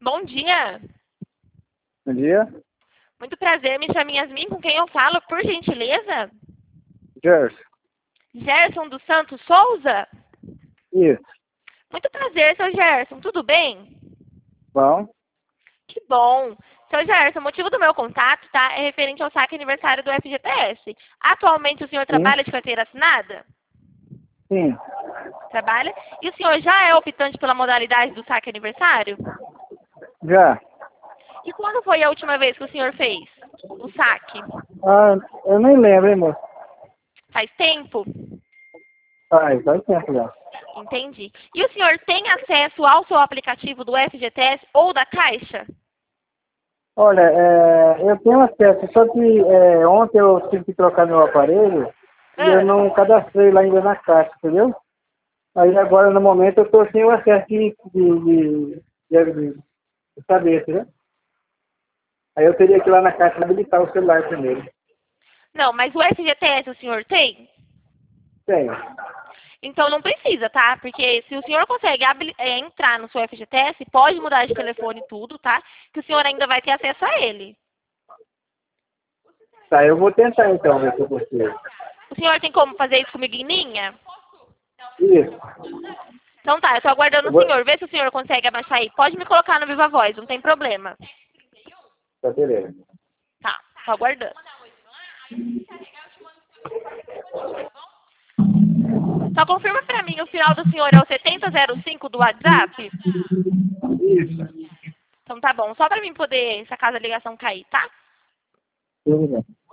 Bom dia. Bom dia. Muito prazer, me chamo Yasmin, com quem eu falo, por gentileza? Gerson. Gerson dos Santos Souza? Isso. Muito prazer, seu Gerson, tudo bem? Bom. Que bom. Seu Gerson, o motivo do meu contato, tá, é referente ao saque aniversário do FGTS. Atualmente o senhor Sim. trabalha de carteira assinada? Sim. Trabalha. E o senhor já é optante pela modalidade do saque aniversário? Já. E quando foi a última vez que o senhor fez o saque? Ah, eu nem lembro, hein, moço? Faz tempo? Faz tempo já. Entendi. E o senhor tem acesso ao seu aplicativo do FGTS ou da Caixa? Olha, eu tenho acesso, só que ontem eu tive que trocar meu aparelho e eu Ah, não cadastrei lá ainda na caixa, entendeu? Aí agora, no momento, eu estou sem o acesso de saber, entendeu? Aí eu teria que ir lá na caixa habilitar o celular primeiro. não, mas o FGTS o senhor tem? Tenho. Então não precisa, tá? Porque se o senhor consegue entrar no seu FGTS, pode mudar de telefone e tudo, tá? Que o senhor ainda vai ter acesso a ele. Tá, eu vou tentar então ver se eu consigo. O senhor tem como fazer isso comigo em linha? Isso. Então tá, eu tô aguardando Eu o vou... senhor. Vê se o senhor consegue abaixar aí. Pode me colocar no Viva Voz, não tem problema. Tá, beleza. Tá, tô aguardando. Só confirma pra mim, o final do senhor é o 7005 do WhatsApp? Isso. Então tá bom, só pra mim poder, se a casa a ligação cair, tá? Tudo bem.